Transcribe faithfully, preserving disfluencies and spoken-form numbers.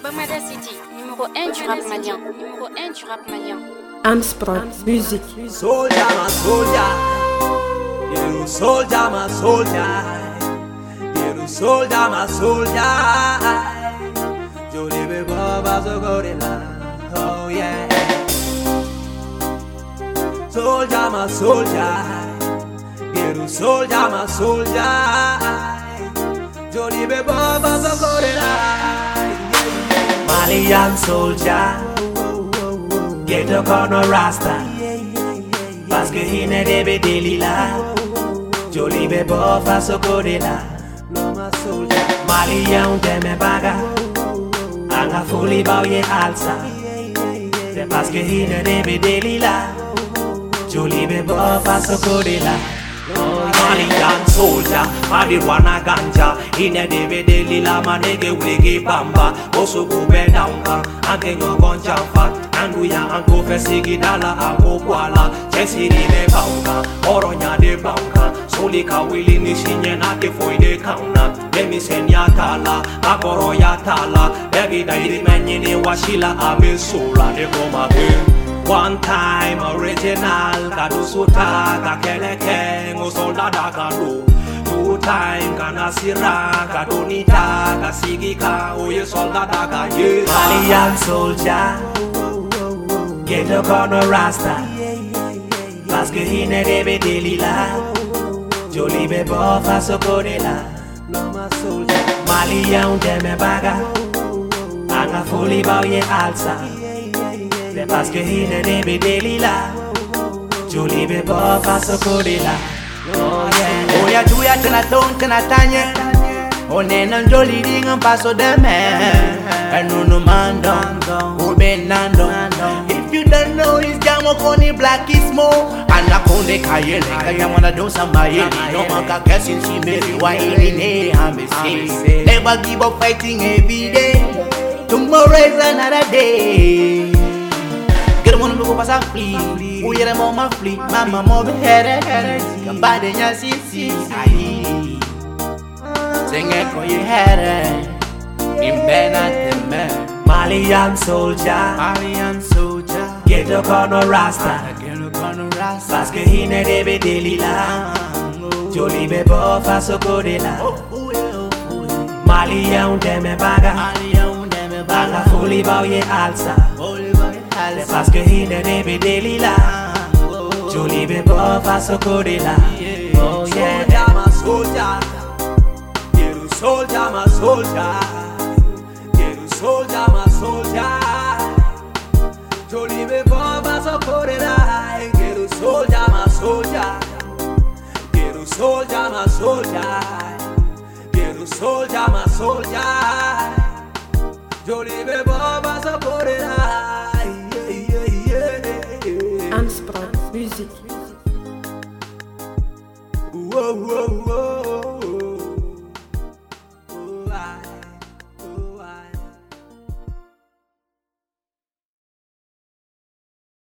Bamada City, numéro un du rap malien. Numéro un du rap malien. Amsprod, musique. Soldier, my soldier. You soldier, my soldier. You soldier, my soldier. Jolly baby, Baba, so gorilla. Oh yeah. Soldier, my soldier. You soldier, my soldier. Jolly baby, Baba, so gorilla. Malian soldier. Get a corner rasta. Parce que il ne deve delila. Joli bebo fa socorrela. Malien teme baga. Anga fuli bauye alza. C'est parce que il ne deve delila. Joli bebo fa socorrela. Malian soldier, marijuana ganja. Ine deve delila manege wege bamba. Oso kube downka, anke ngongon jamfa. Anguya anko fesigi dala anko kwala. Chesiri me bauka, oronya de bauka. Soli kawili nishinye na ke foide kauna. Lemi senya tala, akoro ya tala. Begi dairi menyini washila ame sola de goma ke. One time original, kadu suta, kakeleke, ngo soldada kadu. Two time kanasira, kadonita, kasigika, oye soldada kaye. Malian soldier, get a corner rasta. Parce que il ne deve delila. Joli bebo fa socorrela. Malien teme baga. Anga fuli bauye alza. C'est parce que il ne deve delila. Joli bebo fa socorrela. Oh yeah. Oya tuya tena ton tena tanye. Onena njoli dinga paso de me. Enu mando, ubenando. If you don't know, it's Jamo Koni Black is more. Anakonde kayele, kaya wanna do some mayeli. No man can guess in she maybe why in the I'm say. Never give up fighting every day. Tomorrow is another day. Get one to go pass a flea. Who yet a mama flea? Mama mother head head. Come by the yasisi. Sing it for your head. In Benat man. Malian soldier, Malian soldier. get a corner rasta. Get a corner rasta. Parce que il ne deve delila. Joli bebo fa socorrela. Malien teme baga. Anga fuli bauye alza. C'est parce que il ne deve delila. Joli bebo fa socorrela. Oh yeah. Soldier, my soldier. You soldier, my soldier. Soldier, my soldier. Joli bebo va socorrela. Quiero soldier, my soldier. Quiero soldier, my soldier. Quiero soldier, my soldier. Joli bebo va socorrela. Amsprod, musique. Whoa, whoa, whoa.